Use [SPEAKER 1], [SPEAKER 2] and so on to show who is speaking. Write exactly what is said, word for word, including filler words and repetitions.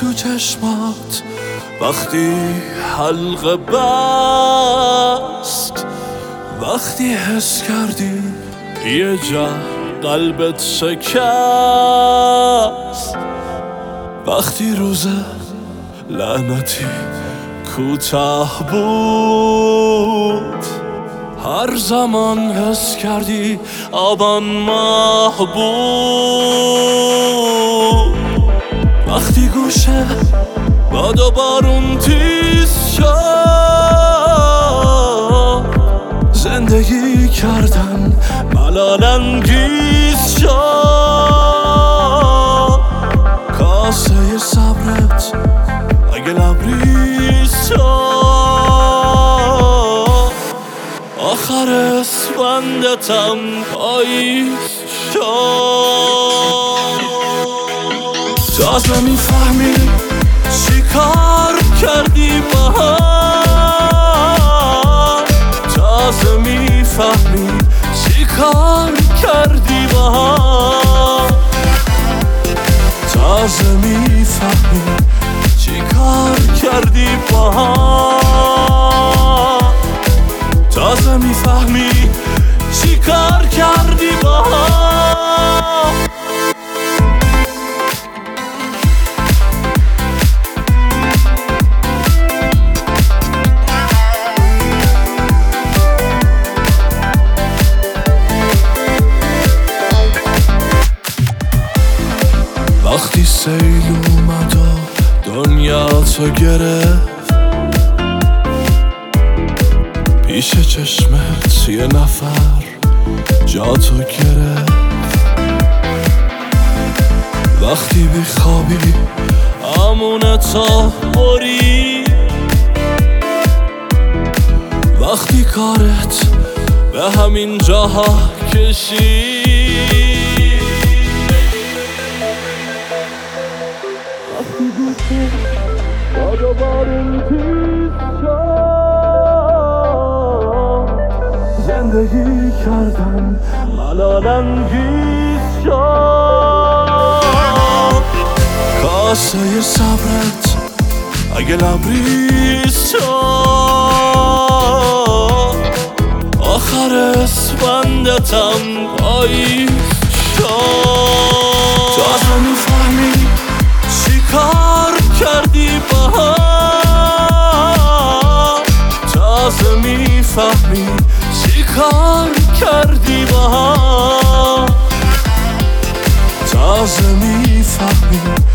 [SPEAKER 1] تو چشمات وقتی حلقه بست، وقتی حس کردی یه جا قلبت شکست، وقتی روز لعنتی کوتاه بود، هر زمان حس کردی آبان ماه بود، وقتی گوشه باد و بارون تیز شد، زندگی کردن ملال انگیز شد، کاسه صبرت اگه لبریز شد، آخر اسفندتم پاییز شد. تازه میفهمی چی کار کردی با هم، تازه میفهمی چی کار کردی با هم، تازه میفهمی چی کار کردی با هم، تازه میفهمی چی کار کردی با هم. وقتی سیل اومد و دنیا تو گرفت، پیش چشمت یه نفر جا تو گرفت، وقتی بیخوابی امونتا بری، وقتی کارت به همین جاها کشی، وقتی گوشه باد و بارون تیز شد، زندگی کردن ملال انگیز شد، کاسه صبرت اگه لبریز شد، آخر اسفندتم پاییز شد، تازه میفهمی چی کار کردی با هم، تازه میفهمی چی کار کردی با هم، تازه میفهمی